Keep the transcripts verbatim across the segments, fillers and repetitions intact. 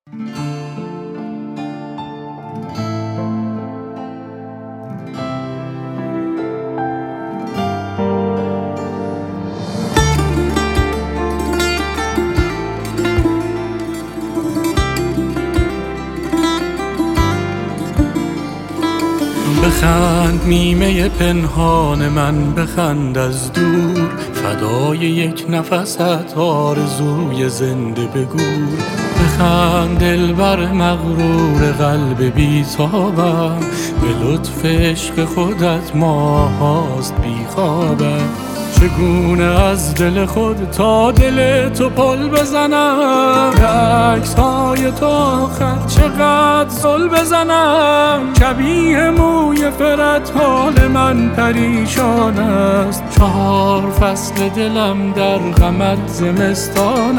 بخند نیمه پنهان من، بخند از دور، فدای یک نفست آرزوی زنده بگو. بخند دلبر مغرور قلب بیتابم، به لطف عشق خودت ماهاست بیخوابم. چگونه از دل خود تا دل تو پل بزنم، عکس های تو آخر چقدر زل بزنم. شبیه موی فرت حال من پریشان است، چهار فصل دلم در غمت زمستان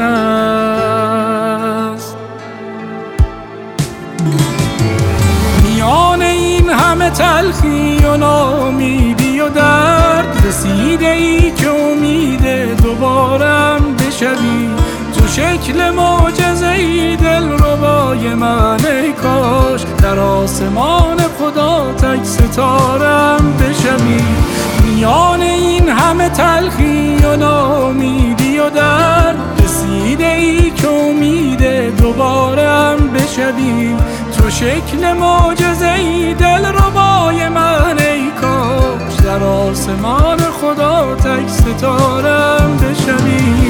است. میان این همه تلخی و ناامیدی و درد، رسیده ای که امید دوبارم بشوی. تو شکل معجزه‌ای دلربای من، ای کاش در آسمان خدا تک ستارم بشوی. میان این همه تلخی و ناامیدی و درد، رسیده ای که امید دوبارم بشوی. تو شکل معجزه‌ای دلربای من، ای کاش در آسمان خدا تک ستارم بشوی.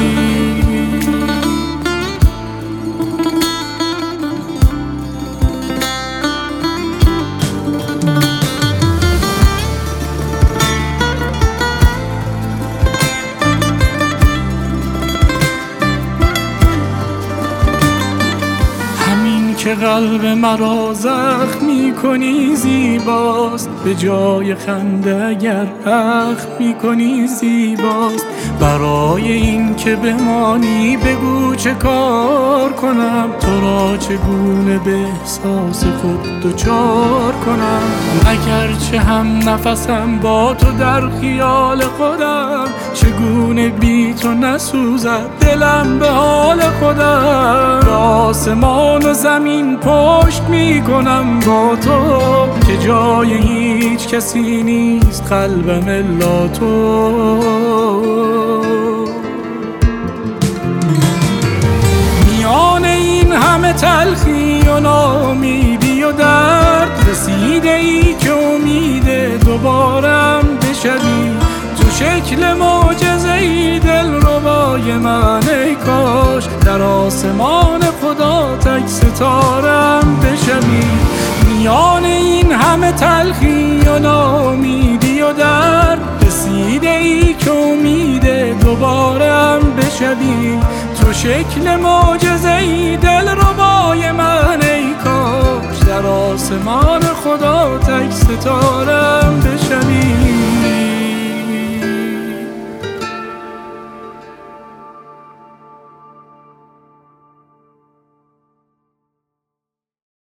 که قلب مرا زخم کنی زیباست، به جای خنده اگر اخم کنی زیباست. برای این که بمانی بگو چه کار کنم، تو را چگونه به احساس خود دوچار کنم. اگرچه هم نفسم با تو در خیال خودم، چگونه بی تو نسوزد دلم به حال خودم. به آسمان و زمین پشت می کنم با تو، که جای هیچ کسی نیست قلبم الا تو. میان این همه تلخی و ناامیدی و درد، رسیده ای که امید دوبارم بشوی. تو شکل معجزه‌ای دلربای من، ای کاش در آسمان خدا تک ستارم بشوی. میان این همه تلخی و ناامیدی و درد، رسیده ای که امید دوبارم بشوی. تو شکل معجزه‌ای دلربای من، ای کاش در آسمان خدا تک ستارم بشوی.